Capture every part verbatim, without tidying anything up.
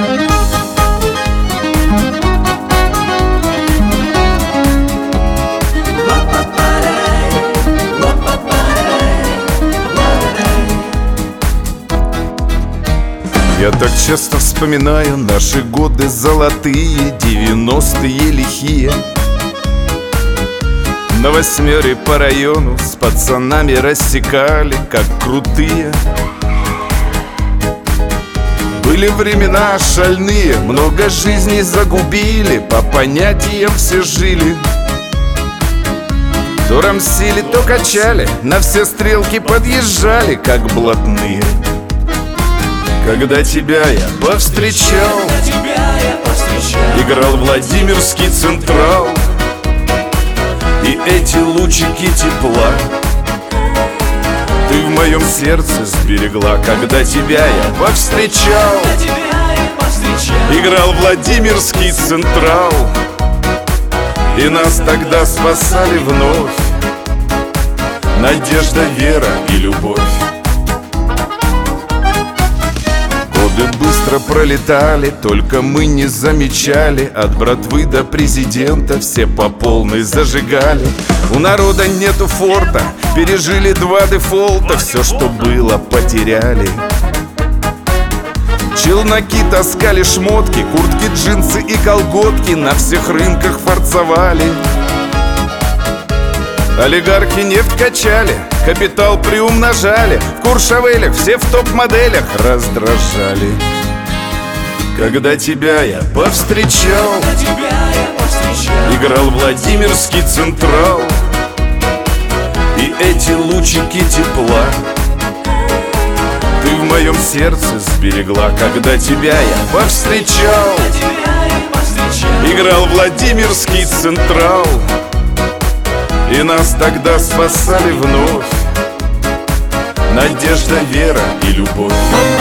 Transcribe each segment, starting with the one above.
Я так часто вспоминаю наши годы золотые, девяностые лихие. На восьмере по району с пацанами рассекали, как крутые. Были времена шальные, много жизней загубили, по понятиям все жили. То рамсили, то качали, на все стрелки подъезжали, как блатные. Когда тебя я повстречал, играл Владимирский Централ, и эти лучики тепла ты в моем сердце сберегла. Когда тебя я повстречал, играл Владимирский Централ, и нас тогда спасали вновь надежда, вера и любовь. Годы быстро пролетали, только мы не замечали. От братвы до президента все по полной зажигали. У народа нету форта, пережили два дефолта. Все, что было, потеряли. Челноки таскали шмотки, куртки, джинсы и колготки, на всех рынках форцовали. Олигархи нефть качали, капитал приумножали, в Куршавелях все в топ-моделях раздражали. Когда тебя я повстречал, играл Владимирский Централ, и эти лучики тепла ты в моем сердце сберегла. Когда тебя я повстречал, играл Владимирский Централ, и нас тогда спасали вновь надежда, вера и любовь.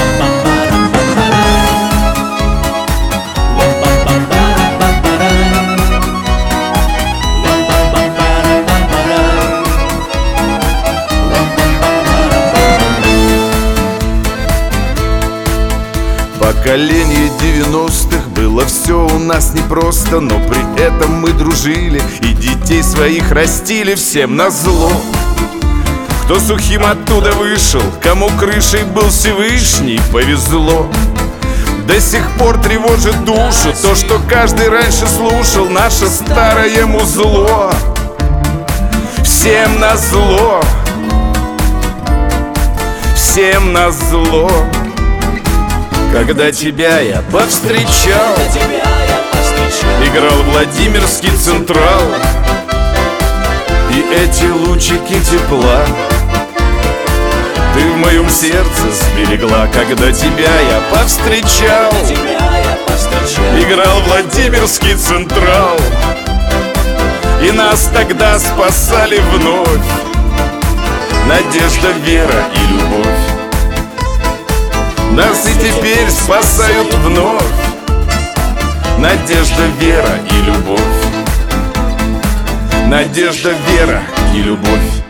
Поколение девяностых, было все у нас непросто, но при этом мы дружили и детей своих растили всем назло. Кто сухим оттуда вышел, кому крышей был Всевышний, повезло. До сих пор тревожит душу то, что каждый раньше слушал, наше старое музло. Всем назло, всем назло. Когда тебя я повстречал, играл Владимирский Централ, и эти лучики тепла ты в моем сердце сберегла. Когда тебя я повстречал, играл Владимирский Централ, и нас тогда спасали вновь надежда, вера и любовь. Нас и теперь спасают вновь надежда, вера и любовь. Надежда, вера и любовь.